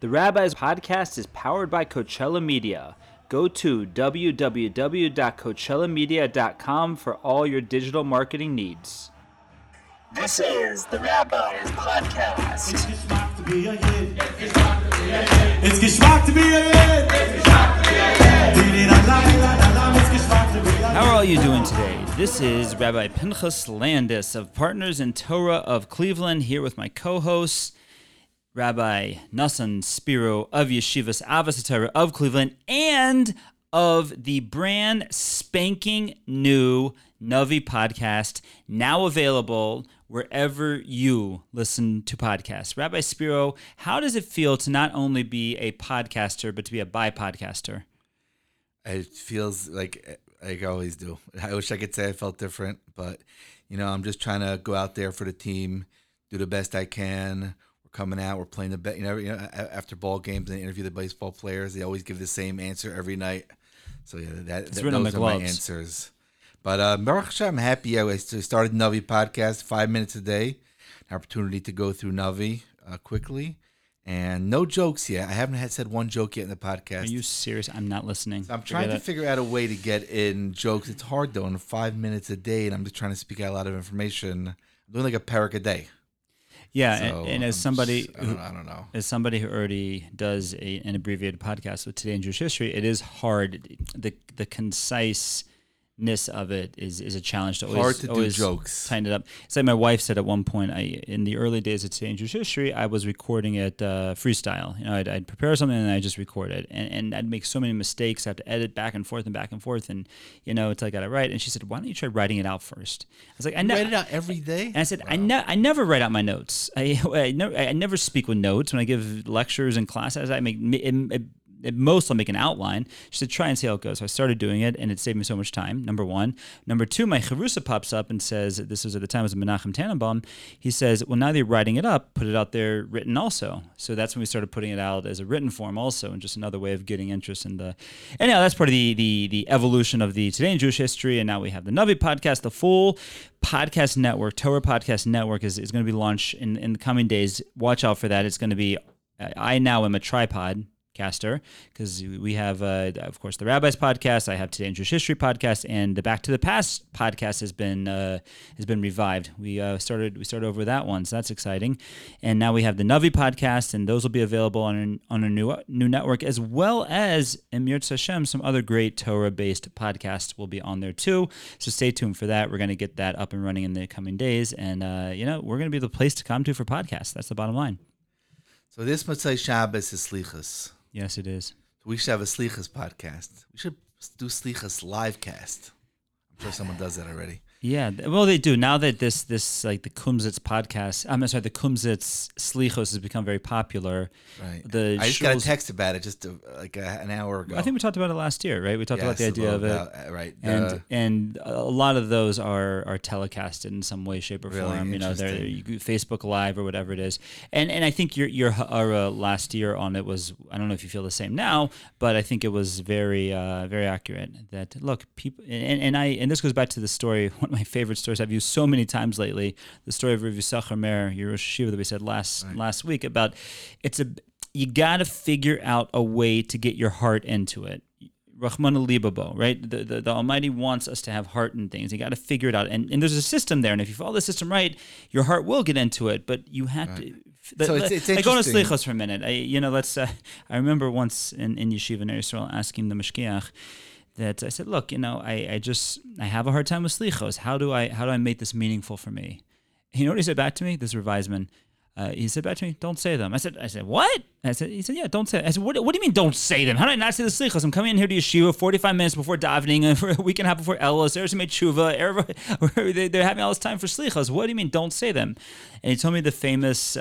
The Rabbis podcast is powered by Coachella Media. Go to www.coachellamedia.com for all your digital marketing needs. This is the Rabbis podcast. It's geschmack to be a hit. It's geschmack to be a hit. How are all you doing today? This is Rabbi Pinchas Landis of Partners in Torah of Cleveland, here with my co-hosts, Rabbi Nassan Spiro of Yeshivas Avos Torah of Cleveland, and of the brand spanking new Navi podcast, now available wherever you listen to podcasts. Rabbi Spiro, how does it feel to not only be a podcaster, but to be a bi-podcaster? It feels like I always do. I wish I could say I felt different, but, I'm just trying to go out there for the team, do the best I can. We're coming out, we're playing the best, after ball games and interview the baseball players, they always give the same answer every night. So, those are my answers. But Baruch Hashem, I'm happy. I started Navi podcast 5 minutes a day, an opportunity to go through Navi quickly. And no jokes yet. I haven't said one joke yet in the podcast. Are you serious? I'm not listening. So I'm trying to figure out a way to get in jokes. It's hard, though, in 5 minutes a day, and I'm just trying to speak out a lot of information. I'm doing like a parak a day. Yeah, so and as somebody I don't know. As somebody who already does an abbreviated podcast with Today in Jewish History, it is hard. The conciseness of it is a challenge to always do jokes. Tighten it up. It's like my wife said at one point. In the early days of Today in Jewish History, I was recording it freestyle. I'd prepare something and I just record it, and I'd make so many mistakes. I have to edit back and forth, until I got it right. And she said, "Why don't you try writing it out first?" I was like, "I write it out every day." And I said, Wow. I never write out my notes. I never speak with notes when I give lectures and classes. I make at most, I'll make an outline. She said, try and see how it goes. So I started doing it, and it saved me so much time, number one. Number two, my Charusa pops up and says, this was at the time, it was Menachem Tannenbaum. He says, well, now that you're writing it up, put it out there written also. So that's when we started putting it out as a written form also, and just another way of getting interest in the... Anyhow, that's part of the evolution of the Today in Jewish History, and now we have the Navi podcast, the full podcast network, Torah Podcast Network is going to be launched in the coming days. Watch out for that. It's going to be... I now am a tripod caster, because we have of course the Rabbis podcast, I have Today in Jewish History podcast, and the Back to the Past podcast has been revived. We started over with that one, so that's exciting. And now we have the Navi podcast, and those will be available on a new network, as well as Emir Hashem, some other great Torah based podcasts will be on there too. So stay tuned for that. We're going to get that up and running in the coming days, and we're going to be the place to come to for podcasts. That's the bottom line. So this Motzei Shabbos is Slichas. Yes, it is. We should have a Slichas podcast. We should do Slichas livecast. I'm sure someone does that already. Yeah, well, they do. Now that this like the Kumsitz podcast, the Kumsitz Slichos has become very popular. Right. I just got a text about it just like an hour ago. I think we talked about it last year, right? We talked about the idea of it. Right. And a lot of those are telecasted in some way, shape, or form. They're Facebook Live or whatever it is. And I think your ha'ara last year on it was, I don't know if you feel the same now, but I think it was very very accurate. That look, people and this goes back to the story. One of my favorite stories I've used so many times lately, the story of Rav Yisachar Meir, your Rosh Hashiva that we said last week about you got to figure out a way to get your heart into it. Rahman Libabo, right? The Almighty wants us to have heart in things. You got to figure it out, and there's a system there. And if you follow the system right, your heart will get into it. But you have to. So it's interesting. I go to Slichos for a minute. I remember once in Yeshiva in Israel asking the Mashgiach that I said, look, I have a hard time with Slichos. How do I make this meaningful for me? You know what he said back to me? This Revisman. He said back to me, don't say them. I said, what? He said, yeah, don't say them. I said, what do you mean don't say them? How did I not say the Slichos? I'm coming in here to Yeshiva 45 minutes before davening, for a week and a half before Elos, there's made tshuva, they're having all this time for Slichos. What do you mean don't say them? And he told me the famous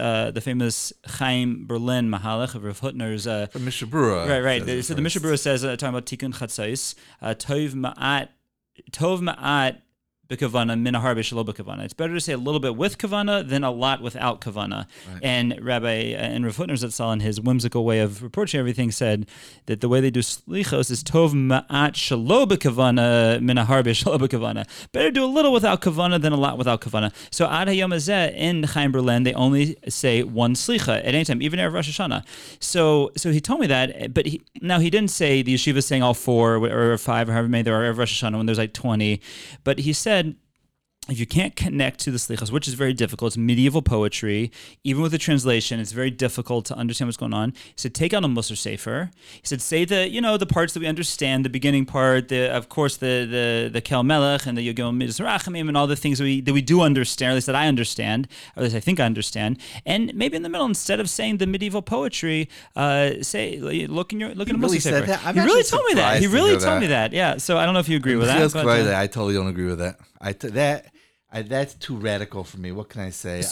Chaim Berlin Mahalach of Rav Hutner's... From Mishnah Berurah. Right. So the Mishnah Berurah says, talking about Tikkun Chatzos, Tov Ma'at b'kavana min harbe shelo b'kavana. It's better to say a little bit with kavana than a lot without kavana. Right. And Rabbi and Rav Hutner Zatzal, in his whimsical way of approaching everything, said that the way they do slichos is tov ma'at shelo b'kavana min harbe shelo b'kavana. Better do a little without kavana than a lot without kavana. So ad hayom hazeh in Chaim Berlin, they only say one slicha at any time, even Erev Rosh Hashanah. So he told me that, but he didn't say the yeshiva saying all 4 or 5 or however many there are Erev Rosh Hashanah when there's like 20, but he said, if you can't connect to the slichos, which is very difficult, it's medieval poetry. Even with the translation, it's very difficult to understand what's going on. He said, take out a Musar Sefer. He said, say the parts that we understand, the beginning part, of course, the Kel Melech and the Yogim Midas Rachamim and all the things that we do understand, or at least that I understand, or at least I think I understand. And maybe in the middle, instead of saying the medieval poetry, say, look in the Musar Sefer. He really told me that. He really told me that. Yeah. So I don't know if you agree with that. I totally don't agree with that. That's too radical for me. What can I say?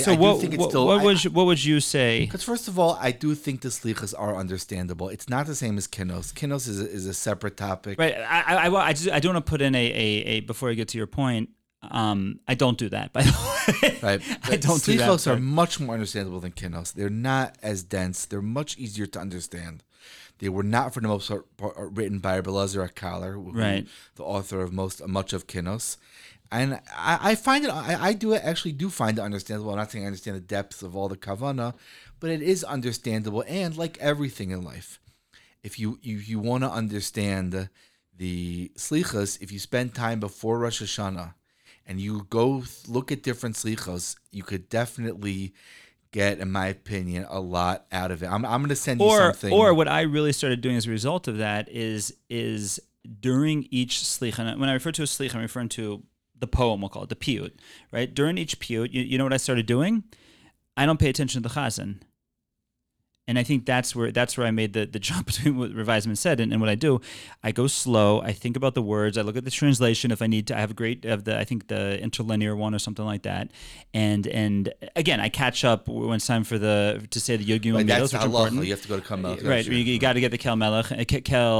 What would you say? Because first of all, I do think the slichas are understandable. It's not the same as kinos. Kinos is a separate topic. Right. I don't want to put in a before I get to your point. I don't do that. By the way, right. I don't do that. Slichos are much more understandable than kinos. They're not as dense. They're much easier to understand. They were not, for the most part, written by Rabbi Elazar HaKaler, right, the author of much of Kinos. And I find it, I do find it understandable. I'm not saying I understand the depths of all the kavana, but it is understandable. And like everything in life, if you want to understand the slichas, if you spend time before Rosh Hashanah and you go look at different slichos, you could definitely get, in my opinion, a lot out of it. I'm going to send you something. Or what I really started doing as a result of that is during each slicha, and when I refer to a slicha, I'm referring to the poem, we'll call it, the piyut, right? During each piyut, you know what I started doing? I don't pay attention to the chazan. And I think that's where I made the jump between what Rav Eisman said and what I do. I go slow. I think about the words. I look at the translation if I need to. I have I think the interlinear one or something like that. And again, I catch up when it's time to say the Yogim Midos, which are important. You have to go to Kel Melech. Right. You got to get the Kel Melech, and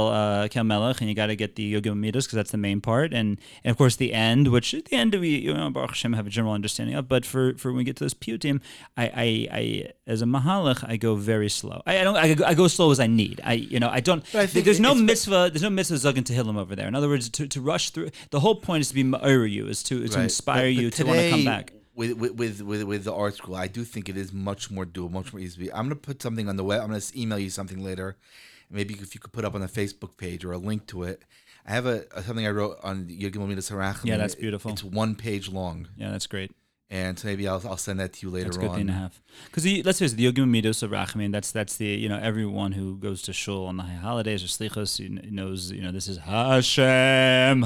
you got to get the Yogim Midos because that's the main part. And of course the end, which at the end we Baruch Hashem have a general understanding of. But for when we get to this piyutim, I as a mahalach, I go very slow. I go slow as I need. I don't. There's no mitzvah zugging to Tehillim over there. In other words, to rush through. The whole point is to be ma'ir you, is to inspire you to want to come back. With the art school, I do think it is much more doable, much more easy. I'm going to put something on the web. I'm going to email you something later. Maybe if you could put up on the Facebook page or a link to it. I have something I wrote on Yogim Midas Harachim. Yeah, that's beautiful. It's 1 page long. Yeah, that's great. And so maybe I'll send that to you later on. That's a good thing to have. Because let's face it, the Yogim Midos of Rachamim, that's the, everyone who goes to shul on the high holidays or slichos knows, this is Hashem,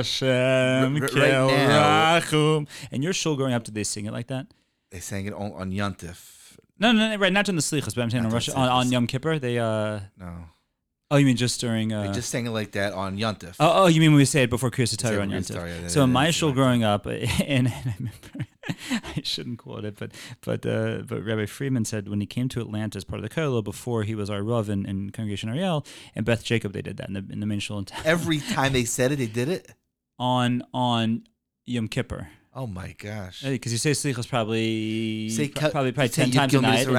Kel Rachum. And your shul growing up, did they sing it like that? They sang it on Yontif. No, right, not on the slichos, but I'm saying on Yom Kippur, they... No. Oh, you mean just during... They just sang it like that on Yontif. Oh, you mean when we say it before Kriyas Torah on Yontif. Yeah, so in my shul growing up, and I remember... I shouldn't quote it, but Rabbi Friedman said when he came to Atlanta as part of the Kollel before he was our Rav in Congregation Ariel and Beth Jacob, they did that in the main shul in town. Every time they said it, they did it on Yom Kippur. Oh my gosh! Because you say slichos probably 10 times a night.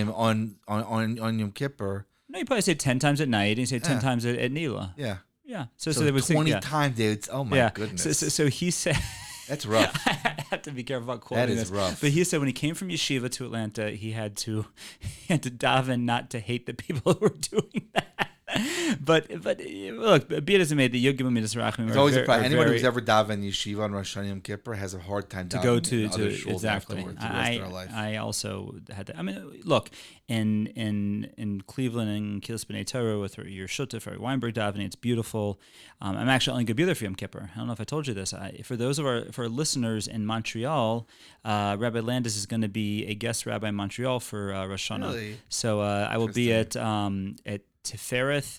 On Yom Kippur. No, you probably say 10 times at night and you say 10 times at Nila. Yeah. Yeah. So they would 20 times. Oh my goodness. So he said. That's rough. I have to be careful about quoting this. That is rough. But he said when he came from yeshiva to Atlanta, he had to daven not to hate the people who were doing that. But look, be it as it may, the Yogim Midas Rachamim. It's always a problem. Anyone who's ever davened yeshiva on Rosh Hashanah Yom Kippur has a hard time to go to shul exactly. I also had to. I mean, look, in Cleveland and Kilis B'nai Torah with your Shutta for Weinberg davening, it's beautiful. I'm actually only going to be there for Yom Kippur. I don't know if I told you this. For those of our listeners in Montreal, Rabbi Landis is going to be a guest rabbi in Montreal for Rosh Hashanah. Really? So I will be at Tifereth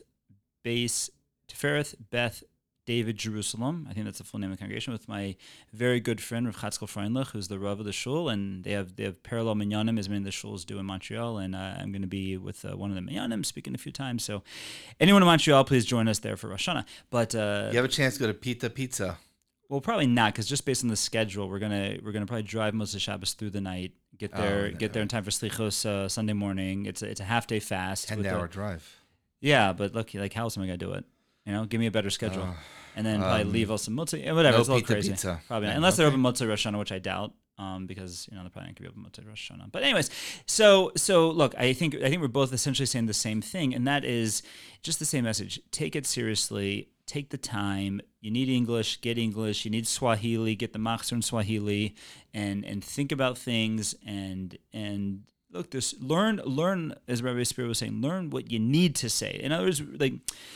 Beth David Jerusalem. I think that's the full name of the congregation, with my very good friend Rav Chatzkel Freundlich, who's the Rav of the shul, and they have parallel minyanim as many of the shuls do in Montreal, and I'm going to be with one of the minyanim speaking a few times. So anyone in Montreal, please join us there for Rosh Hashanah. But you have a chance to go to Pita Pizza. Well, probably not, because just based on the schedule, we're gonna probably drive most of Shabbos through the night, get there in time for Slichos Sunday morning. It's a half day fast. 10-hour drive. Yeah, but look, like, how else am I gonna do it? Give me a better schedule, and then probably leave us some motzei, whatever. No it's a little crazy. pizza. Probably not. Yeah, Unless they're open motzei Rosh Hashanah, which I doubt. Because they're probably not gonna be open motzei Rosh Hashanah. But anyways, so look, I think we're both essentially saying the same thing, and that is just the same message. Take it seriously. Take the time. You need English, get English. You need Swahili, get the machzor in Swahili, and think about things and look. This learn, as Rabbi Spiro was saying, learn what you need to say. In other words, like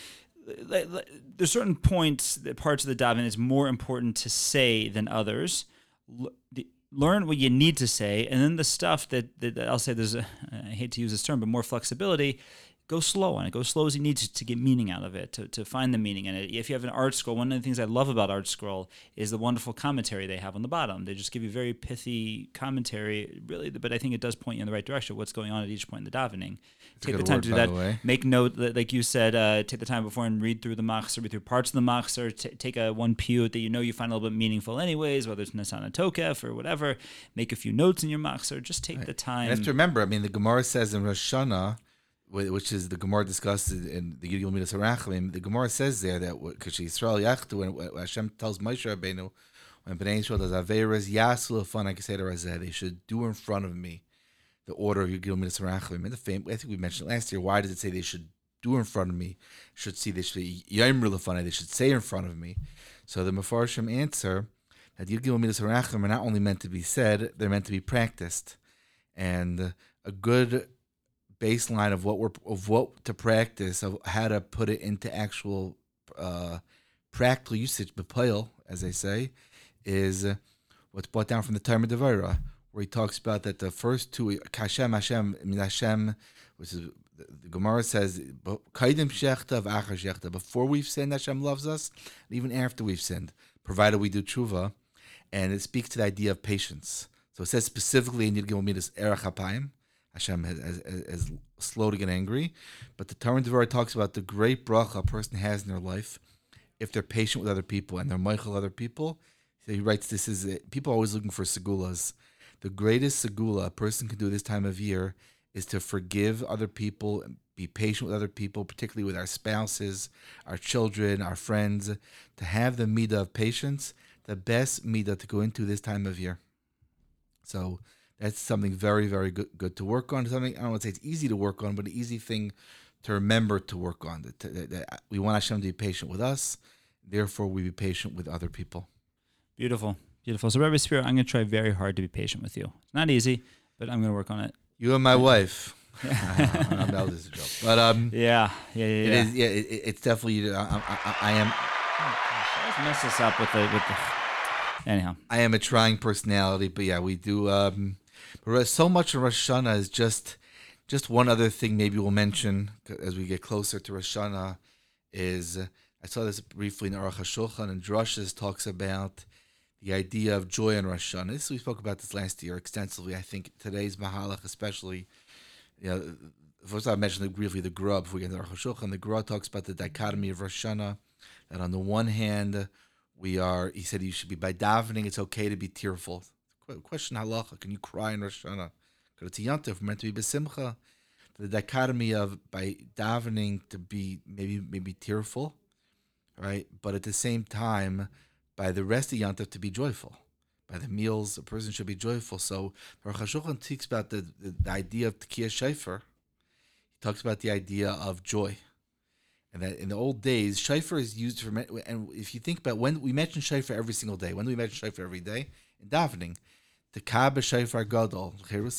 there's certain parts of the daven is more important to say than others. Learn what you need to say, and then the stuff that I'll say, I hate to use this term, but more flexibility. Go slow on it. Go slow as you need to get meaning out of it, to find the meaning in it. If you have an art scroll, one of the things I love about art scroll is the wonderful commentary they have on the bottom. They just give you very pithy commentary, really, but I think it does point you in the right direction, what's going on at each point in the davening. Take the time to do that. Make note, like you said, take the time before and read through the machzor, read through parts of the machzor, take one piyut that you find a little bit meaningful anyways, whether it's Nesana Tokef or whatever. Make a few notes in your machzor. Just take the time. You have to remember, the Gemara says in Rosh Hashanah, which is the Gemara discussed in the Gilgul Midas Harachim, the Gemara says there that because Yisrael Yachtu, when Hashem tells Moshe Rabbeinu, when Bnei Yisrael does Averas Yasu Lefan Keseder Razeh, they should do in front of me the order of Gilgul Midas Harachim. And I think we mentioned last year, why does it say they should do in front of me? They should Yomru Lefan, they should say in front of me. So the Mefarshim answer that Gilgul Midas Harachim are not only meant to be said, they're meant to be practiced. And a good baseline of what to practice, of how to put it into actual practical usage, b'poil, as they say, is what's brought down from the Talmud Devorah, where he talks about that the first two, Hashem, which is the Gemara says, before we've sinned, Hashem loves us, and even after we've sinned, provided we do tshuva, and it speaks to the idea of patience. So it says specifically in Yud Gimel Midas Erech HaPayim, Hashem is slow to get angry, but the Talmud Devorah talks about the great bracha a person has in their life if they're patient with other people and they're meichel other people. So he writes, people are always looking for segulas. The greatest segula a person can do this time of year is to forgive other people and be patient with other people, particularly with our spouses, our children, our friends, to have the midah of patience, the best midah to go into this time of year. So that's something very, very good to work on. Something, I don't want to say it's easy to work on, but an easy thing to remember to work on. That we want Hashem to be patient with us, therefore we be patient with other people. Beautiful. So Rabbi Spiro, I'm going to try very hard to be patient with you. It's not easy, but I'm going to work on it. You and my wife. That was a joke. But yeah. It is. Yeah, it's definitely. I am. Oh gosh, I always mess this up with the. Anyhow, I am a trying personality, but yeah, we do. But so much of Rosh Hashanah is just one other thing. Maybe we'll mention as we get closer to Rosh Hashanah is I saw this briefly in Aruch HaShulchan, and Drushes talks about the idea of joy in Rosh Hashanah. We spoke about this last year extensively. I think today's Mahalach especially. First I mentioned briefly the Gra before we get into Aruch HaShulchan. The Gra talks about the dichotomy of Rosh Hashanah, that on the one hand he said you should be, by davening, it's okay to be tearful. Question halacha, can you cry in Rosh Hashanah? Because it's a yantif, meant to be besimcha. The dichotomy of by davening to be maybe tearful, right? But at the same time, by the rest of yantif to be joyful. By the meals, a person should be joyful. So Aruch HaShulchan speaks about the idea of Tekiyah Shofar. He talks about the idea of joy. And that in the old days, shofar is used for, and if you think about when we mention shofar every single day, when do we mention shofar every day? In davening. The Kaaba Shofar Gadol,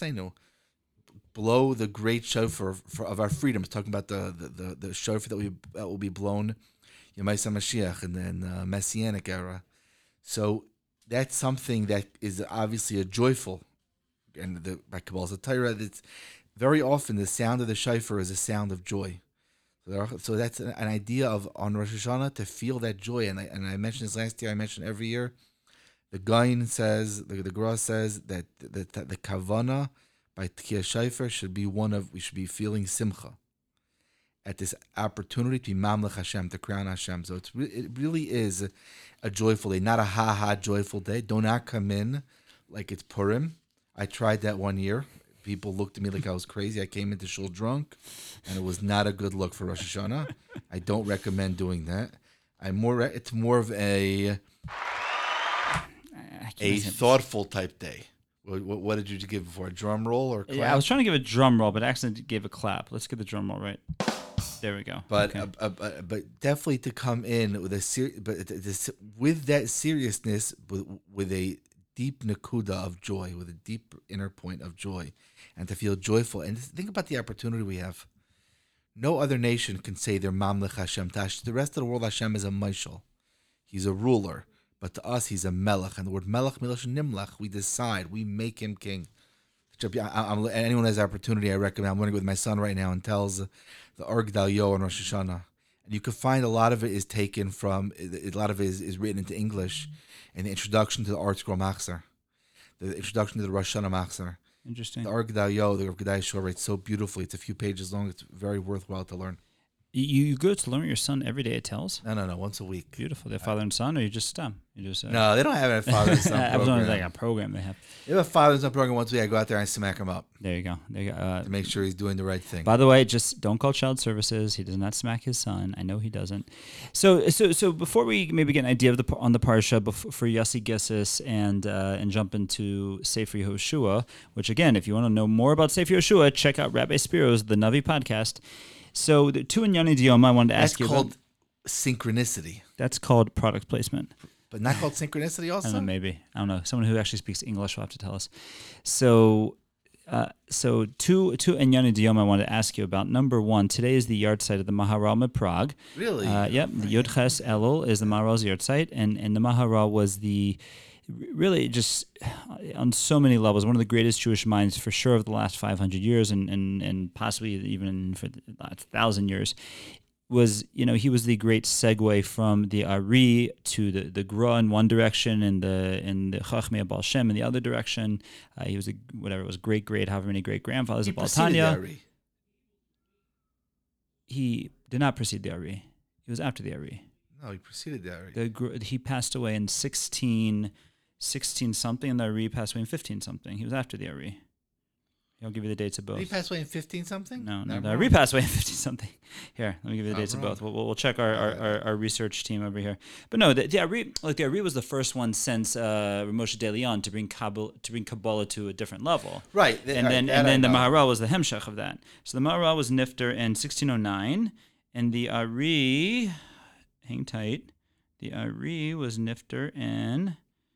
blow the great shofar of our freedom. It's talking about the shofar that will be blown Yemais HaMashiach and then Messianic era. So that's something that is obviously a joyful, and by Kabbalah Torah, that's very often the sound of the shofar is a sound of joy. So that's an idea of on Rosh Hashanah to feel that joy, and I mentioned this last year. I mentioned every year. The Gaon says, the Gra says that the kavana by Tekiyah Shofar should be we should be feeling simcha, at this opportunity to be Mamlech Hashem, to crown Hashem. So it really is a joyful day, not a ha-ha joyful day. Do not come in like it's Purim. I tried that one year. People looked at me like I was crazy. I came into shul drunk, and it was not a good look for Rosh Hashanah. I don't recommend doing that. It's more of a thoughtful type day. What did you give before? A drum roll or clap? Yeah, I was trying to give a drum roll, but I accidentally gave a clap. Let's get the drum roll right. There we go. But okay. But definitely to come in with with that seriousness, with a deep nakuda of joy, with a deep inner point of joy, and to feel joyful. And think about the opportunity we have. No other nation can say they're Mamlech Hashem. To the rest of the world, Hashem is a Mashal. He's a ruler. But to us, he's a Melech. And the word Melech, Milash Nimlach, we decide. We make him king. Anyone has the opportunity, I recommend. I'm learning with my son right now and tells the Arg Dalyo on Rosh Hashanah. And you can find a lot of it is taken from, a lot of it is written into English in the introduction to the Art Scroll Machzor, the introduction to the Rosh Hashanah Machzor. Interesting. The Arg Dalyo, the Rav Gedai Shor writes so beautifully. It's a few pages long. It's very worthwhile to learn. You go to learn with your son every day at Tells? No, once a week. Beautiful. They have father and son, or you just No, they don't have a father and son program. I was wondering, like a program they have. They have a father and son program once a week. I go out there and I smack him up. There you go. To make sure he's doing the right thing. By the way, just don't call child services. He does not smack his son. I know he doesn't. So before we maybe get an idea of on the parsha for Yossi Gessis and jump into Sefer Yehoshua, which again, if you want to know more about Sefer Yehoshua, check out Rabbi Spiro's The Navi podcast. So the two Inyani Diyom I wanted to ask you about. That's called synchronicity. That's called product placement. But not called synchronicity also? I don't know, maybe. I don't know. Someone who actually speaks English will have to tell us. So two Inyani Diyom I wanted to ask you about. Number one, today is the yahrzeit of the Maharal of Prague. Really? Yep. The Yod Ches Elul is the Maharal's yahrzeit, and the Maharal was really just on so many levels, one of the greatest Jewish minds for sure of the last 500 years and possibly even for the last 1,000 years. He was the great segue from the Ari to the Gra in one direction and the Chachmei Baal Shem in the other direction. He was great, however many great grandfathers of Baal Tanya. He did not precede the Ari. He was after the Ari. No, he preceded the Ari. He passed away in 16 something, and the Ari passed away in 15 something. He was after the Ari. I'll give you the dates of both. Did he pass away in 15 something? No, the Ari passed away in 15 something. Here, let me give you the dates of both. We'll check our research team over here. But no, the Ari was the first one since Moshe de Leon to bring Kabbalah to a different level. Right. And then the Maharal was the Hemshech of that. So the Maharal was Nifter in 1609, and the Ari, hang tight, the Ari was Nifter in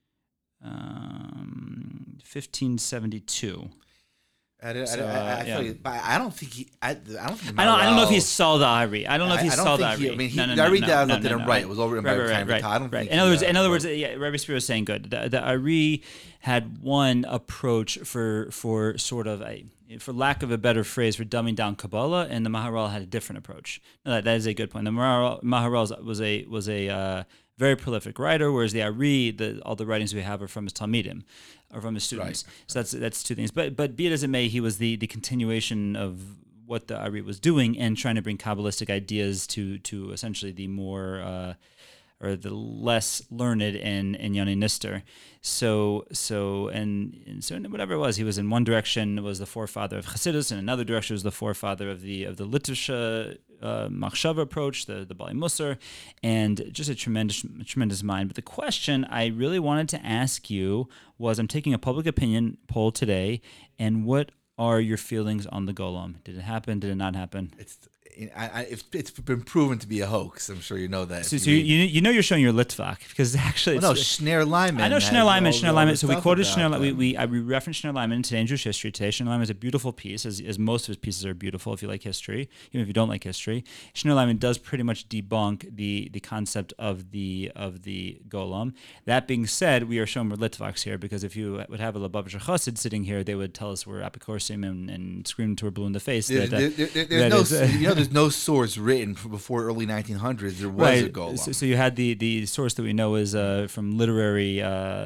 1572. I don't think he. I don't know if he saw the Ari. I don't know if he saw the Ari. The Ari didn't write. It was all written by Chaim. I don't think. In other words, Rabbi Spiro was saying good. The Ari had one approach for sort of for lack of a better phrase, for dumbing down Kabbalah, and the Maharal had a different approach. No, that is a good point. The Maharal was a very prolific writer, whereas the Ari, all the writings we have are from his Talmidim, or from his students. Right. So that's two things. But be it as it may, he was the continuation of what the Ari was doing and trying to bring Kabbalistic ideas to essentially the more or the less learned in Yoni Nister. So whatever it was, he was in one direction was the forefather of Chassidus, and another direction was the forefather of the Litvische Machshava approach, the Bali Musar, and just a tremendous mind. But the question I really wanted to ask you was, I'm taking a public opinion poll today, and what are your feelings on the Golem? Did it happen? Did it not happen? It's been proven to be a hox. I'm sure you know that. So you know you're showing your Litvak, because actually Shneur Lyman. I know Shneur Lyman. So we quoted Shneur Lyman. We referenced Shneur Lyman today in Jewish history. Today Shneur Lyman is a beautiful piece, as most of his pieces are beautiful if you like history, even if you don't like history. Shneur Lyman does pretty much debunk the concept of the Golem. That being said, we are showing we're Litvaks here, because if you would have a Lubavitcher Chassid sitting here, they would tell us we're Apikorsim and scream to her blue in the face. There's no source written before early 1900s. There was a Golem. So you had the source that we know is from literary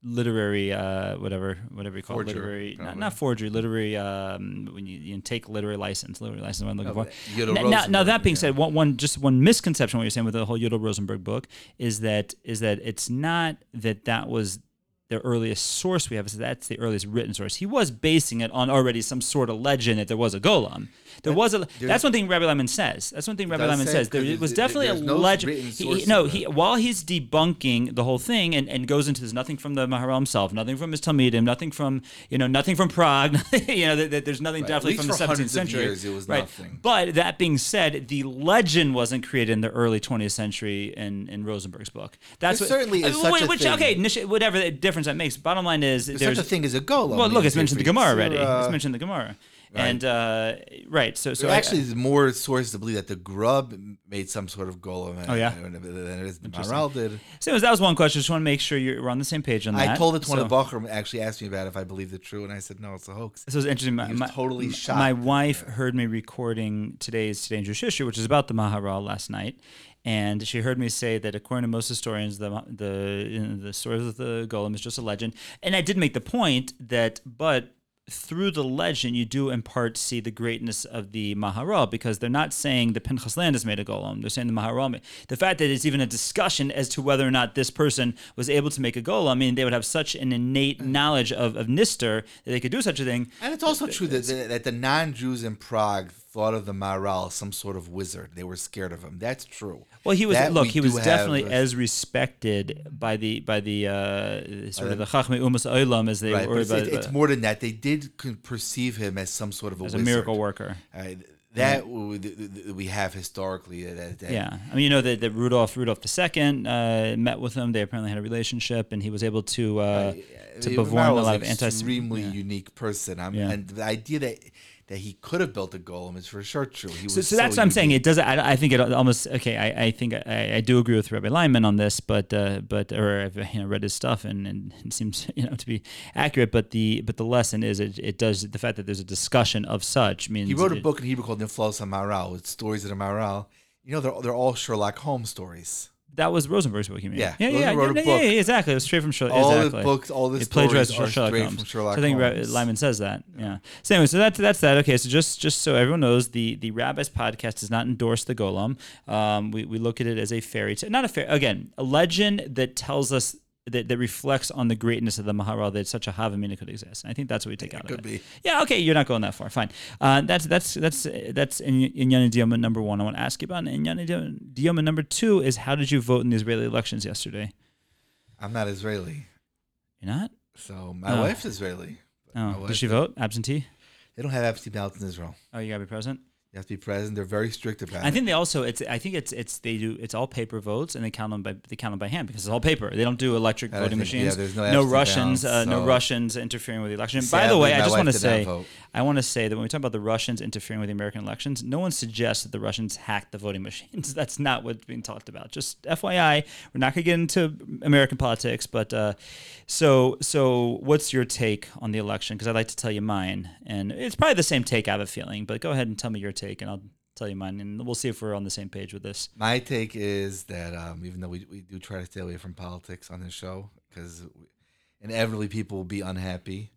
literary whatever you call it, Forger, literary probably. not forgery, literary when you take literary license what I'm looking for. Yudel Now, Rosenberg, that being yeah. said, one misconception what you're saying with the whole Yudel Rosenberg book is that it's not that was the earliest source we have, is that's the earliest written source. He was basing it on already some sort of legend that there was a golem. That's one thing Rabbi Lyman says. That's one thing Rabbi Lyman says. There was definitely a there's no legend. written source of that. While he's debunking the whole thing and goes into there's nothing from the Maharal himself, nothing from his Talmidim, nothing from Prague. There's nothing definitely At from least the for 17th hundreds of century. years, it was right. nothing. But that being said, the legend wasn't created in the early 20th century in Rosenberg's book. That's There certainly is such a thing. Okay, whatever the difference that makes. Bottom line is There's there's such a thing as a golem. well, look, it's mentioned in the Gemara Yetzirah. already. It's mentioned in the Gemara. Right. And right, so There actually is more sources to believe that the Grub made some sort of golem. Oh, yeah? Than it is the Maharal did. so that was one question. Just want to make sure we're on the same page on that. I told it to one of the So- Bachram actually asked me about if I believed it true, and I said no, it's a hoax. This was interesting. He was totally shocked. My wife heard me recording today's Dangerous History, which is about the Maharal last night, and she heard me say that according to most historians, the story of the golem is just a legend. And I did make the point but through the legend, you do in part see the greatness of the Maharal, because they're not saying the Pinchas Landis made a golem. They're saying the Maharal made. The fact that it's even a discussion as to whether or not this person was able to make a golem, I mean, they would have such an innate knowledge of Nister that they could do such a thing. And it's also true that the non-Jews in Prague thought of the Maharal as some sort of wizard. They were scared of him. That's true. Well, he was That we he was do have definitely a- as respected by the sort of the Chachmei Umas Olam as they Right, were but it's more than that. They did perceive him as some sort of a as wizard. a miracle worker. That we have historically. That Yeah, I mean, that Rudolph II met with him. They apparently had a relationship, and he was able to perform Maharal a was lot an of anti. extremely unique person. Yeah. And the idea that he could have built a golem is for sure true. He was So that's what I'm saying. It does. I think it almost okay. I think I do agree with Rabbi Lyman on this, but I've read his stuff and it seems to be accurate. But the lesson is it does the fact that there's a discussion of such means He wrote a book in Hebrew called Niflos HaMaharal with stories of the Maharal. They're all Sherlock Holmes stories. That was Rosenberg's book, you mean? Yeah, yeah, Rosenberg wrote a book. yeah, exactly. It was straight from Sherlock. All exactly. the books, all the It stories plagiarized are Sherlock straight Holmes. from Sherlock So I think Holmes. Lyman says that. Yeah. So anyway, so that's that. Okay, so just so everyone knows, the Rabbi's podcast does not endorse the golem. We look at it as a fairy tale, not a legend that tells us. That reflects on the greatness of the Maharal, that such a Havamina could exist. And I think that's what we take out of it. Could be. Yeah, okay, you're not going that far. Fine. That's Inyana Diyoma number one. I want to ask you about Inyana Diyoma number two is how did you vote in the Israeli elections yesterday? I'm not Israeli, You're not? so my Oh. wife's Israeli. My Oh, wife- did she vote? Absentee? They don't have absentee ballots in Israel. Oh, you gotta be present. You have to be present. They're very strict about it. I think they also it's all paper votes and they count them by hand because it's all paper. They don't do electric I voting think, yeah, machines. there's no no absentee Russians. ballots, No so- Russians interfering with the election. By Sadly, the way, I my just wife want to did not say vote. that when we talk about the Russians interfering with the American elections, no one suggests that the Russians hacked the voting machines. That's not what's being talked about. Just FYI, we're not going to get into American politics, but so what's your take on the election? Because I'd like to tell you mine, and it's probably the same take I have a feeling. But go ahead and tell me your take, and I'll tell you mine, and we'll see if we're on the same page with this. My take is that even though we do try to stay away from politics on this show, because inevitably people will be unhappy,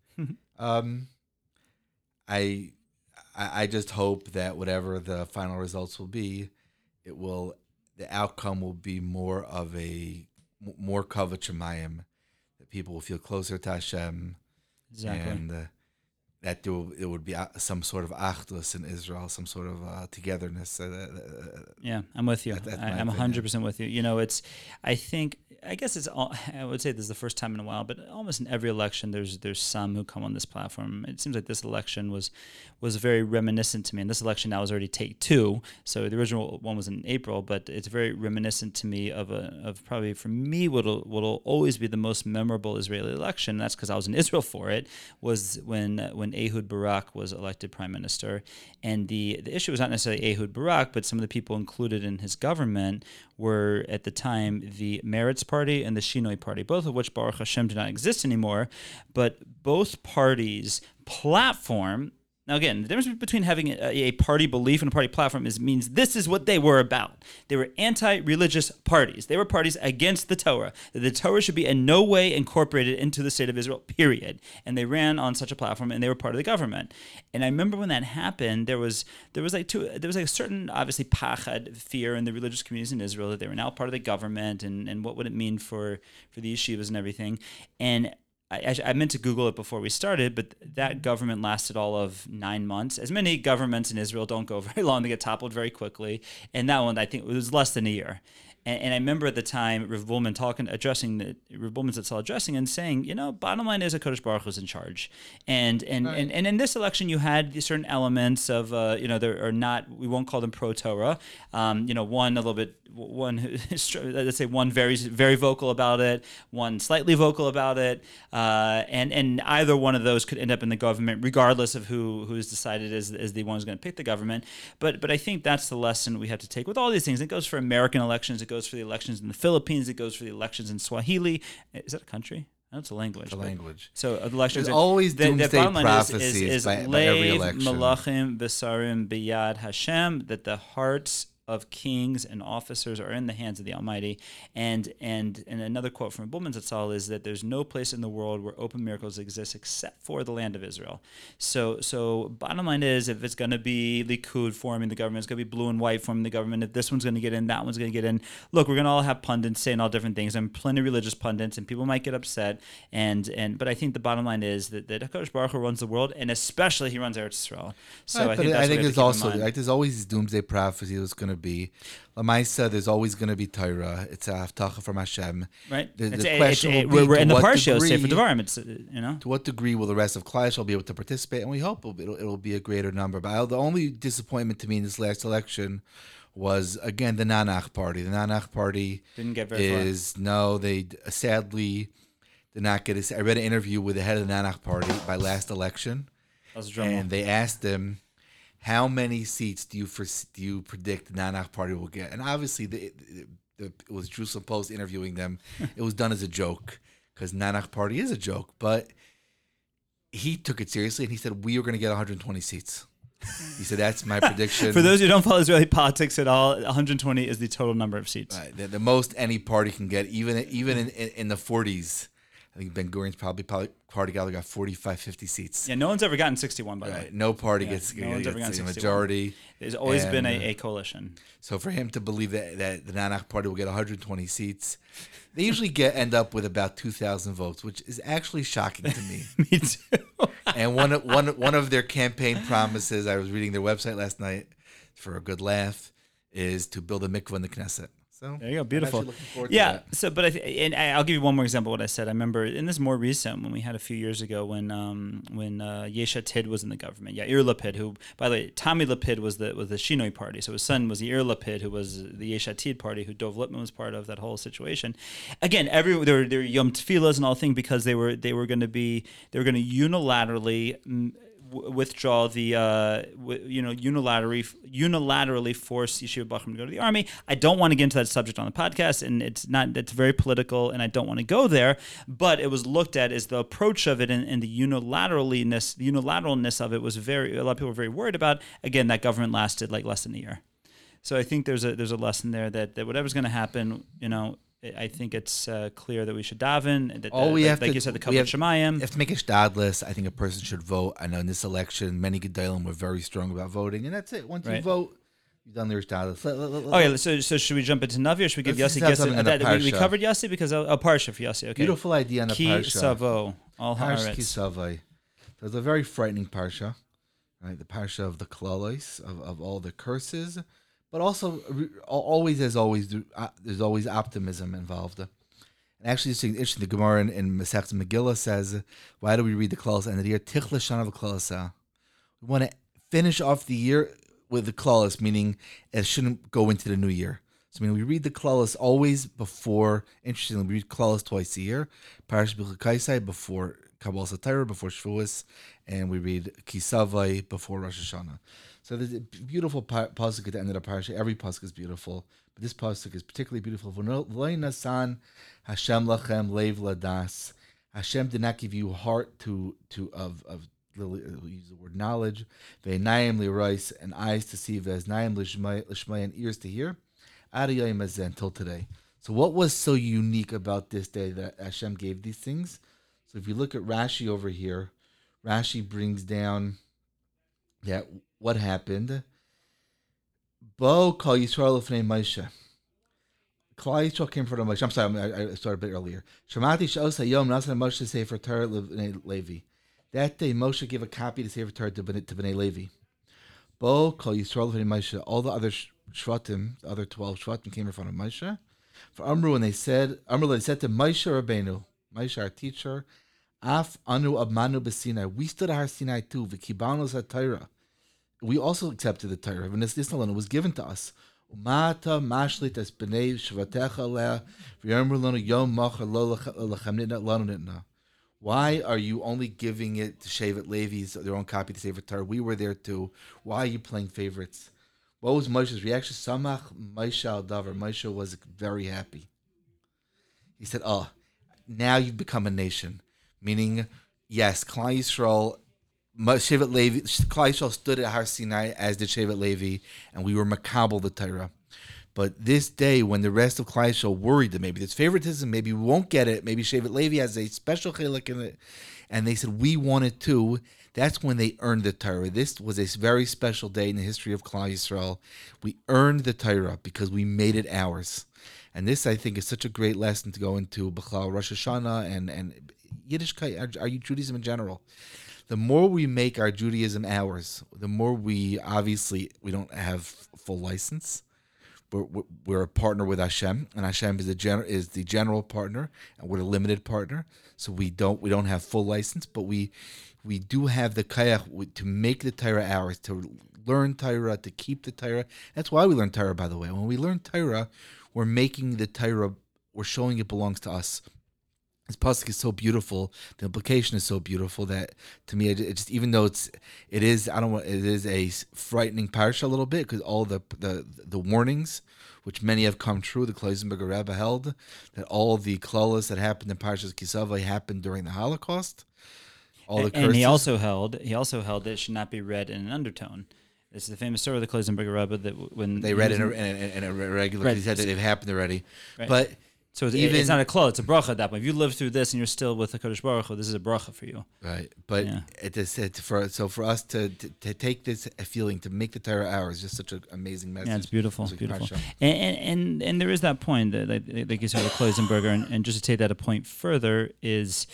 I just hope that whatever the final results will be, the outcome will be more kavod shemayim, that people will feel closer to Hashem, Exactly. and that it would be some sort of achdus in Israel, some sort of togetherness. Yeah, I'm with you. That's my I'm opinion. 100% with you. I guess it's all, I would say this is the first time in a while, but almost in every election, there's some who come on this platform. It seems like this election was very reminiscent to me, and this election now is already take two. So the original one was in April, but it's very reminiscent to me of probably for me what'll always be the most memorable Israeli election. And that's because I was in Israel for it. Was when Ehud Barak was elected prime minister, and the issue was not necessarily Ehud Barak, but some of the people included in his government were at the time the Meretz Party and the Shinoi Party, both of which Baruch Hashem do not exist anymore, but both parties' platform Now, again, the difference between having a party belief and a party platform means this is what they were about. They were anti-religious parties. They were parties against the Torah. That the Torah should be in no way incorporated into the state of Israel, period. And they ran on such a platform, and they were part of the government. And I remember when that happened, there was like a certain, obviously, pachad, fear in the religious communities in Israel that they were now part of the government, and what would it mean for the yeshivas and everything. And I meant to Google it before we started, but that government lasted all of 9 months. As many governments in Israel don't go very long; they get toppled very quickly. And that one, I think, it was less than a year. And I remember at the time Rav Bullman addressing and saying, bottom line is HaKadosh Baruch Hu is in charge, and in this election you had certain elements of there are not, we won't call them pro Torah, one let's say one very very vocal about it, one slightly vocal about it, and either one of those could end up in the government regardless of who's decided as the one who's going to pick the government. But I think that's the lesson we have to take with all these things. It goes for American elections. It goes for the elections in the Philippines. It goes for the elections in Swahili. Is that a country? No, it's a language. It's a language. So elections. There's always doomsday prophecies is by every Leiv election. Malachim Besarim Biyad Hashem, that the hearts of kings and officers are in the hands of the Almighty. And another quote from Bullman Zatzal is that there's no place in the world where open miracles exist except for the land of Israel. So bottom line is, if it's going to be Likud forming the government, it's going to be blue and white forming the government, if this one's going to get in, that one's going to get in. Look, we're going to all have pundits saying all different things, and plenty of religious pundits, and people might get upset. But I think the bottom line is that HaKadosh Baruch Hu runs the world, and especially he runs Eretz Yisrael. So right, I think there's also, there's always these doomsday prophecy that's going to be. Lamaisa, there's always going to be Torah. It's a haftacha from Hashem. Right. The question will be, we're in the Parsha, degree, Sefer Devarim. It's to what degree will the rest of Klal Yisrael be able to participate? And we hope it'll be a greater number. But the only disappointment to me in this last election was, again, the Nanach Party. The Nanach Party didn't get very far. They sadly did not get I read an interview with the head of the Nanach Party by last election, and they asked him, how many seats do you predict the Nanach Party will get? And obviously, it was Jerusalem Post interviewing them. It was done as a joke, because Nanach Party is a joke. But he took it seriously, and he said, we are going to get 120 seats. He said, that's my prediction. For those who don't follow Israeli politics at all, 120 is the total number of seats. Right. The most any party can get, even in the 40s. I think Ben Gurion's party got 45, 50 seats. Yeah, no one's ever gotten 61, by the way. No party gets a majority. There's always been a coalition. So for him to believe that the Nanach Party will get 120 seats, they usually end up with about 2,000 votes, which is actually shocking to me. Me too. And one of their campaign promises, I was reading their website last night for a good laugh, is to build a mikvah in the Knesset. So there you go, beautiful. I'm looking forward to that. So, but I'll give you one more example of what I said. I remember, and this is more recent, when we had a few years ago when Yesh Atid was in the government. Yair Lapid, who, by the way, Tommy Lapid was the Shinoi party. So his son was Yair Lapid, who was the Yesh Atid party, who Dov Lipman was part of that whole situation. Again, there were Yom Tefillahs and all things, because they were going to unilaterally withdraw the unilaterally force Yeshiva Bachram to go to the army. I don't want to get into that subject on the podcast, and it's very political, and I don't want to go there, but it was looked at as the approach of it, and the unilateralness of it was a lot of people were very worried about. Again, that government lasted like less than a year. So I think there's a lesson there that whatever's going to happen, I think it's clear that we should daven. You said, the Kavod Shemayim. If to make a shtadlis, I think a person should vote. I know in this election, many Gedolim were very strong about voting, and that's it. Once you vote, you've done their shtadlis. So should we jump into Navi, or should we give Yossi guesses? We covered Yossi because Parsha for Yossi. Okay. Beautiful idea on the Parsha. Ki Savo, all haaretz. Ki Savai. So it's a very frightening Parsha, right? The Parsha of the Klalos, of all the curses. But also, there's always optimism involved. And actually, it's interesting. The Gemara in Masechet Megillah says, "Why do we read the Klalos end of the year? Tichla shana v'klalasa." We want to finish off the year with the Klalos, meaning it shouldn't go into the new year. So, we read the Klalos always before. Interestingly, we read Klalos twice a year. Parash B'Chakaisai before Kabbalah Satira, before Shavuos, and we read Kisavai before Rosh Hashanah. So there's a beautiful pasuk at the end of the parasha. Every pasuk is beautiful, but this pasuk is particularly beautiful. V'lo nasan Hashem lachem leiv ladas. Hashem did not give you heart of we use the word knowledge. Ve'nayim li'rois, and eyes to see. Ve'aznayim l'shmai, and ears to hear. Ad hayom hazeh, until today. So what was so unique about this day that Hashem gave these things? So if you look at Rashi over here, Rashi brings down that what happened. Bo kol Yisrael l'fnei Moshe. Klal Yisrael came from Moshe. I'm sorry, I started a bit earlier. Shemati she'os hayom nasan Moshe sefer Torah l'bnei Levi. That day, Moshe gave a copy of the sefer Torah to Bnei Levi. Bo kol Yisrael l'fnei Moshe. All the other shvatim, the other 12 shvatim, came in front of Moshe. For Amru, and they said to Moshe Rabbeinu, Moshe, our teacher, Af anu abmanu b'Sinai. We stood at Har Sinai too. V'kibalnu Torah. We also accepted the Torah. And this alone was given to us. Umata mashlit as b'nei shvatecha leh v'yomru lanu yom machar lo lechem nitna lanu nitna. Why are you only giving it to Shevet Levi's, their own copy to Sefer Torah? We were there too. Why are you playing favorites? What was Moshe's reaction? Samach Moshe al davar. Moshe was very happy. He said, "Oh, now you've become a nation." Meaning, yes, Klal Yisrael, Shevet Levi, Klal Yisrael stood at Har Sinai, as did Shevet Levi, and we were makabel the Torah. But this day, when the rest of Klal Yisrael worried that maybe there's favoritism, maybe we won't get it, maybe Shevet Levi has a special chilek in it, and they said, we want it too, that's when they earned the Torah. This was a very special day in the history of Klal Yisrael. We earned the Torah because we made it ours. And this, I think, is such a great lesson to go into B'chlal Rosh Hashanah and Yiddishkeit, our Judaism in general. The more we make our Judaism ours, the more we don't have full license. We're a partner with Hashem, and Hashem is the general partner, and we're a limited partner. So we don't have full license, but we do have the kayach to make the Torah ours, to learn Torah, to keep the Torah. That's why we learn Torah, by the way. When we learn Torah, we're making the Torah, we're showing it belongs to us. This pasuk is so beautiful. The implication is so beautiful that, to me, it just, even though it is a frightening parsha a little bit, because all the warnings, which many have come true, the Kloisenberger Rebbe held that all the klalas that happened in Parshas Kisava happened during the Holocaust. All the curses. And he also held that it should not be read in an undertone. This is the famous story of the Kloisenberger Rebbe that when they read in a regular, right. He said that they've happened already, right. But. So it's not a klal, it's a bracha at that point. If you live through this and you're still with the Kodesh Baruch Hu, this is a bracha for you. Right. But for us to take this feeling, to make the Torah ours, is just such an amazing message. Yeah, it's beautiful. It's beautiful. And there is that point that like you said with Kloisenberger, and just to take that a point further is,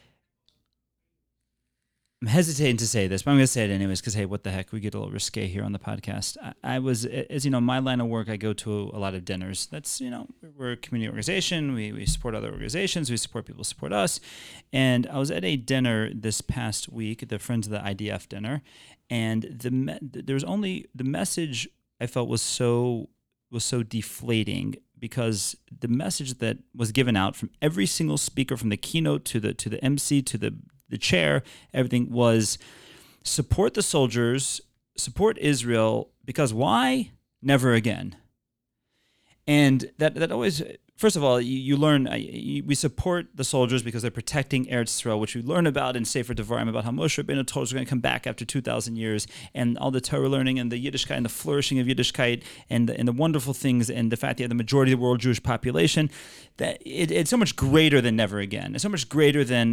I'm hesitating to say this, but I'm going to say it anyways because, hey, what the heck? We get a little risque here on the podcast. I was, as you know, my line of work, I go to a lot of dinners. That's, we're a community organization. We support other organizations. We support people who support us. And I was at a dinner this past week, the Friends of the IDF dinner, and the message I felt was so deflating, because the message that was given out from every single speaker, from the keynote to the MC to the chair, everything was support the soldiers, support Israel, because why? Never again. And that always, first of all, you learn, we support the soldiers because they're protecting Eretz Yisrael, which we learn about in Sefer Devarim, about how Moshe Rabbeinu told us we're going to come back after 2,000 years, and all the Torah learning and the Yiddishkeit and the flourishing of Yiddishkeit and the wonderful things, and the fact that you have the majority of the world Jewish population, that it's so much greater than never again. It's so much greater than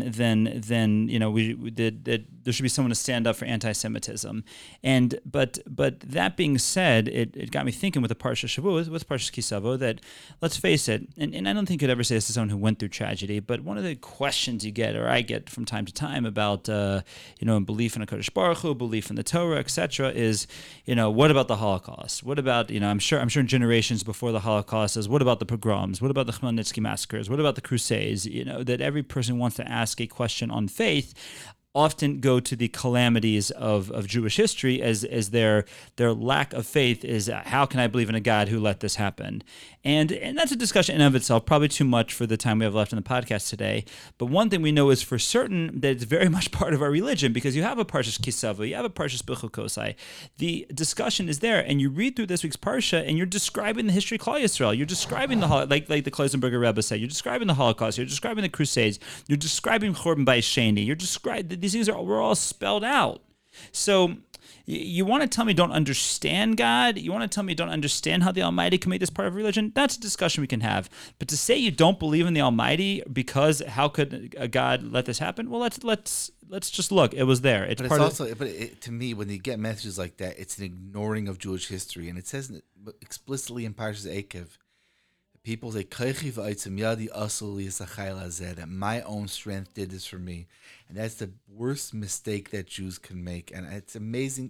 that there should be someone to stand up for anti-Semitism. And but that being said, it got me thinking with the Parsha Shavuot, with Parsha Kisavo, that let's face it, and I don't think you could ever say this to someone who went through tragedy, but one of the questions you get, or I get from time to time, about belief in a Kodesh Baruch Hu, belief in the Torah, etc., is what about the Holocaust? What about I'm sure in generations before the Holocaust, is what about the pogroms? What about the Khmelnytsky massacres? What about the Crusades? That every person wants to ask a question on faith often go to the calamities of Jewish history as their lack of faith is, how can I believe in a God who let this happen? And that's a discussion in and of itself, probably too much for the time we have left in the podcast today. But one thing we know is for certain that it's very much part of our religion, because you have a Parshas Kisavo, you have a Parshas Bechukosai. The discussion is there, and you read through this week's Parsha, and you're describing the history of Klal Yisrael. You're describing like the Kloisenberger Rebbe said, you're describing the Holocaust, you're describing the Crusades, you're describing Churban Bayis Sheni, you're describing These things were all spelled out. So you want to tell me don't understand God? You want to tell me don't understand how the Almighty can make this part of religion? That's a discussion we can have. But to say you don't believe in the Almighty because how could God let this happen? Well, let's just look. It was there. It's But part it's of. also, to me, when you get messages like that, it's an ignoring of Jewish history, and it says explicitly in Parshas Ekev, people say, "Kaichi v'aitzim yadi asul yisachayil hazeh," that my own strength did this for me, and that's the worst mistake that Jews can make. And it's amazing.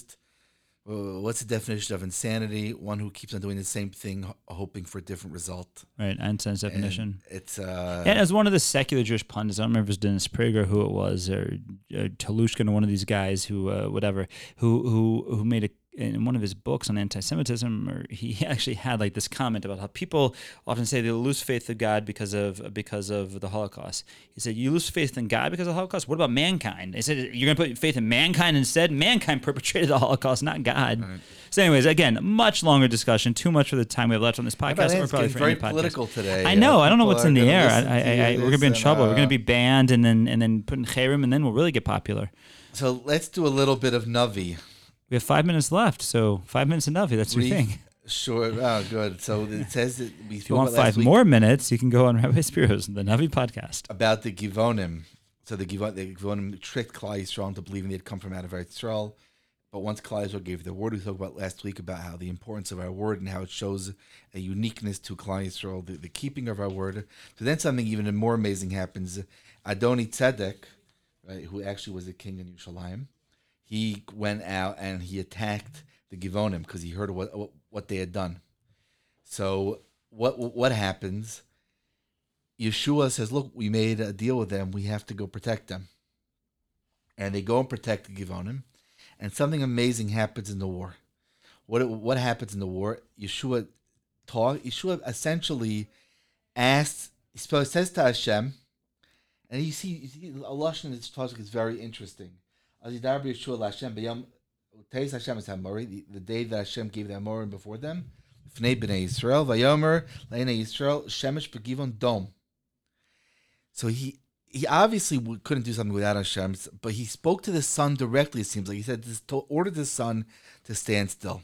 What's the definition of insanity? One who keeps on doing the same thing, hoping for a different result. Right, Einstein's definition. And it's And as one of the secular Jewish pundits, I don't remember if it was Dennis Prager who it was, or Talushkin, or one of these guys who who made in one of his books on anti-Semitism, or he actually had like this comment about how people often say they lose faith in God because of the Holocaust. He said, "You lose faith in God because of the Holocaust. What about mankind?" He said, "You're going to put faith in mankind instead. Mankind perpetrated the Holocaust, not God." Right. So, anyways, again, much longer discussion. Too much for the time we have left on this podcast. Or probably for very any podcast. political today. I know. I don't know what's in the air. We're going to be in and, trouble. We're going to be banned, and then put in cherem, and then we'll really get popular. So let's do a little bit of Navi. We have 5 minutes left, so 5 minutes of Navi. That's your thing. Sure. Oh, good. So it says that we If you want 5 more minutes, you can go on Rabbi Spiros, the Navi podcast. About the Givonim. So the Givonim tricked Klal Yisrael into believing they'd come from out of Eretz Yisrael. But once Klal Yisrael gave their word, we talked about last week about how the importance of our word and how it shows a uniqueness to Klal Yisrael, the keeping of our word. So then something even more amazing happens. Adoni Tzedek, right, who actually was the king in Yerushalayim, he went out and he attacked the Givonim because he heard what they had done. So what happens? Yeshua says, "Look, we made a deal with them. We have to go protect them." And they go and protect the Givonim, and something amazing happens in the war. What happens in the war? Yeshua essentially asks. He says to Hashem, and you see a lashon in this pasuk is very interesting. The day that Hashem gave the Amorim before them, so he obviously couldn't do something without Hashem, but he spoke to the sun directly, it seems like. He said, ordered the sun to stand still.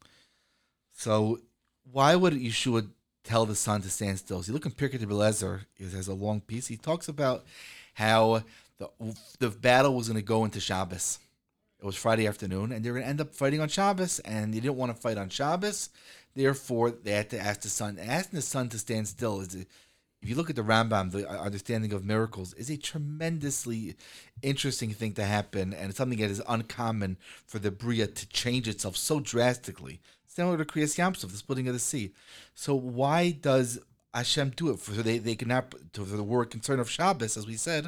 So why would Yeshua tell the sun to stand still? So you look in Pirkei Belezer, it has a long piece. He talks about how the battle was going to go into Shabbos. It was Friday afternoon, and they were going to end up fighting on Shabbos, and they didn't want to fight on Shabbos. Therefore, they had to ask the sun. Asking the sun to stand still if you look at the Rambam, the understanding of miracles is a tremendously interesting thing to happen, and it's something that is uncommon for the Bria to change itself so drastically. Similar to Kriyas Yamsuf, the splitting of the sea. So why does Hashem do it? They cannot, for the word concern of Shabbos, as we said.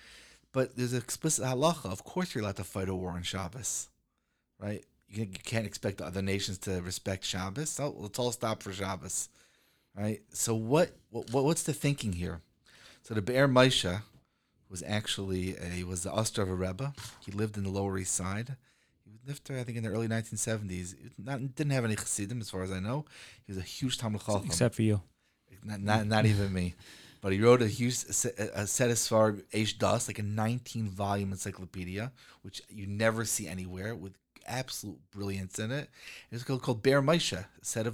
But there's an explicit halacha. Of course, you're allowed to fight a war on Shabbos, right? You can't expect the other nations to respect Shabbos. So let's all stop for Shabbos, right? So what's the thinking here? So the Be'er Moshe was actually was the Oster of a Rebbe. He lived in the Lower East Side. He lived there, I think, in the early 1970s. Didn't have any chassidim, as far as I know. He was a huge Talmud Chacham. Except for you. Not even me. But he wrote a set of Sfar Eish Das, like a 19-volume encyclopedia, which you never see anywhere, with absolute brilliance in it. It's called Be'er Moshe, a set of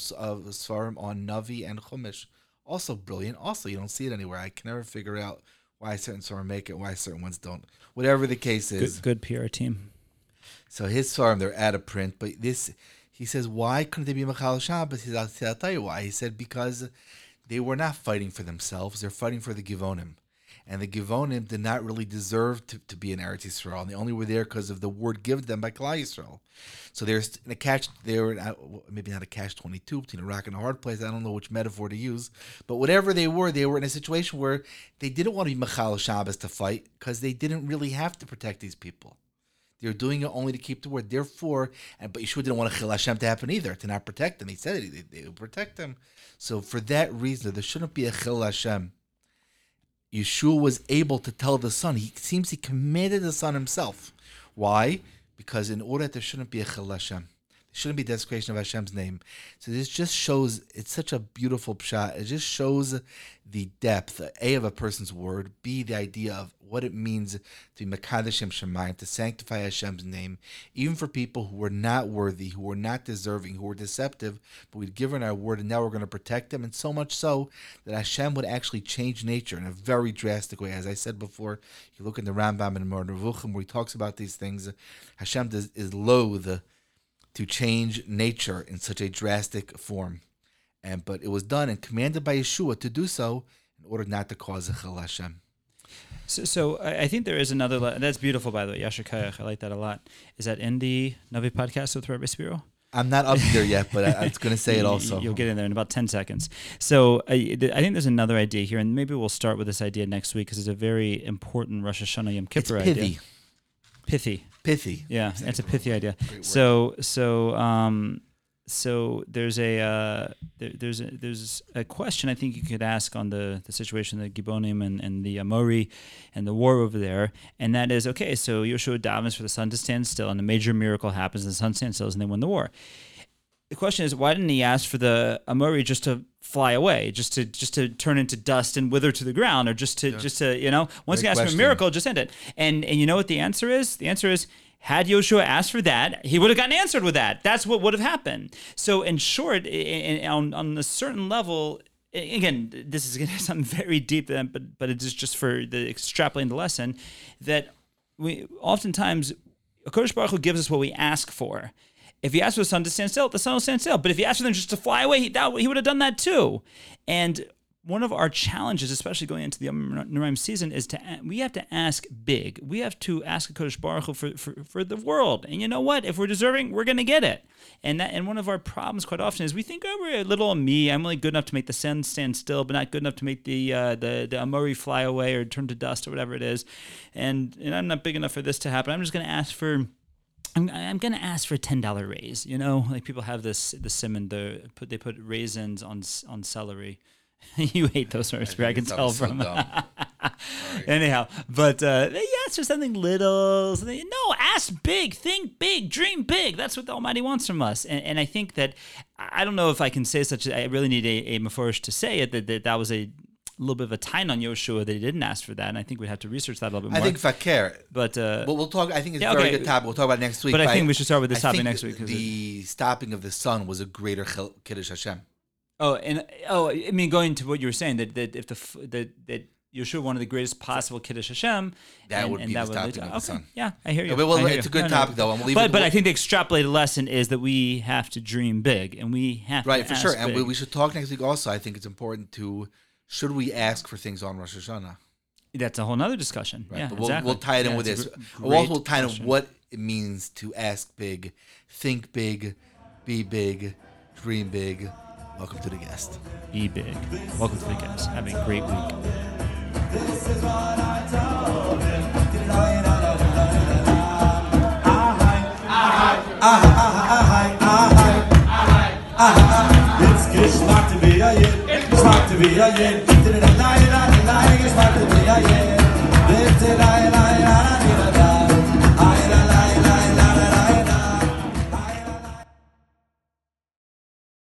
Sfarim on Navi and Chumash. Also brilliant. Also, you don't see it anywhere. I can never figure out why certain Sfarim make it, why certain ones don't. Whatever the case is. Good PR team. So his Sfarim, they're out of print. But this, he says, why couldn't they be Machal Shabbos? He said, I'll tell you why. He said, because they were not fighting for themselves. They're fighting for the Givonim. And the Givonim did not really deserve to be in Eretz Yisrael. And they only were there because of the word given them by Klal Yisrael. So there's in a catch, they were maybe not a catch-22, between a rock and a hard place. I don't know which metaphor to use. But whatever they were in a situation where they didn't want to be Machal Shabbos to fight because they didn't really have to protect these people. They were doing it only to keep the word. Therefore, but Yeshua didn't want Chil Hashem to happen either, to not protect them. He said they would protect them. So for that reason, there shouldn't be a Chil Hashem. Yeshua was able to tell the son. He seems he commanded the son himself. Why? Because in order that there shouldn't be a Chil Hashem, there shouldn't be desecration of Hashem's name. So this just shows, it's such a beautiful pshat. It just shows the depth, A, of a person's word, B, the idea of what it means to be Mekadesh Shem Shemayim, to sanctify Hashem's name, even for people who were not worthy, who were not deserving, who were deceptive, but we'd given our word and now we're going to protect them, and so much so that Hashem would actually change nature in a very drastic way. As I said before, you look in the Rambam and Moreh Nevuchim where he talks about these things, Hashem is loath to change nature in such a drastic form. But it was done and commanded by Yeshua to do so in order not to cause a chil Hashem. So I think there is another. That's beautiful, by the way. Yasher Kayach, I like that a lot. Is that in the Navi podcast with Rabbi Spiro? I'm not up there yet, but I was going to say it also. You'll get in there in about 10 seconds. So I think there's another idea here, and maybe we'll start with this idea next week because it's a very important Rosh Hashanah Yom Kippur idea. Pithy. Yeah, it's a pithy idea. So there's a question I think you could ask on the situation of the Gibonim and the Amori and the war over there, and that is, okay, so Yoshua davens for the sun to stand still, and a major miracle happens, and the sun stands still, and they win the war. The question is, why didn't he ask for the Amori just to fly away, just to turn into dust and wither to the ground, or just to once he asked for a miracle, just end it. And you know what the answer is? The answer is, had Yoshua asked for that, he would have gotten answered with that. That's what would have happened. So in short, on a certain level, again, this is going to be something very deep, but it is just for the extrapolating the lesson, that we oftentimes, HaKadosh Baruch Hu gives us what we ask for. If he asked for the sun to stand still, the sun will stand still. But if he asked for them just to fly away, he would have done that too. And one of our challenges, especially going into the Yom Noraim season, is we have to ask big. We have to ask HaKadosh Baruch Hu for the world. And you know what? If we're deserving, we're going to get it. And one of our problems quite often is we think, oh, we're a little me. I'm only good enough to make the sun stand still, but not good enough to make the Amori fly away or turn to dust or whatever it is. And I'm not big enough for this to happen. I'm just going to ask for... I'm going to ask for a $10 raise. Like people have the simon, they put raisins on celery. You hate those words, I can tell from. Anyhow, but ask for something little. No, ask big, think big, dream big. That's what the Almighty wants from us. And I think that, I don't know if I can say such. I really need a meforish to say it that was a little bit of a time on Yoshua that he didn't ask for that, and I think we'd have to research that a little bit more. I think fakir, but we'll talk. I think it's a very good topic. We'll talk about it next week. But I think we should start with this topic next week. The stopping of the sun was a greater Kiddush Hashem. I mean, going to what you were saying, that if that Yeshua one of the greatest possible Kiddush Hashem, that would be the stopping of the sun. Yeah, I hear you. It's a good topic, though. But I think the extrapolated lesson is that we have to dream big, and we have to for sure. Big. And we should talk next week. Also, I think it's important to. Should we ask for things on Rosh Hashanah? That's a whole other discussion. Right. Yeah, but exactly. We'll tie it in with this. We'll tie in what it means to ask big, think big, be big, dream big. Welcome to the guest. Be big. Welcome to the guest. Have a great week. This is what I told him. It's geschmack to be a yid. Geschmack to be a yid. Geschmack to be a yid.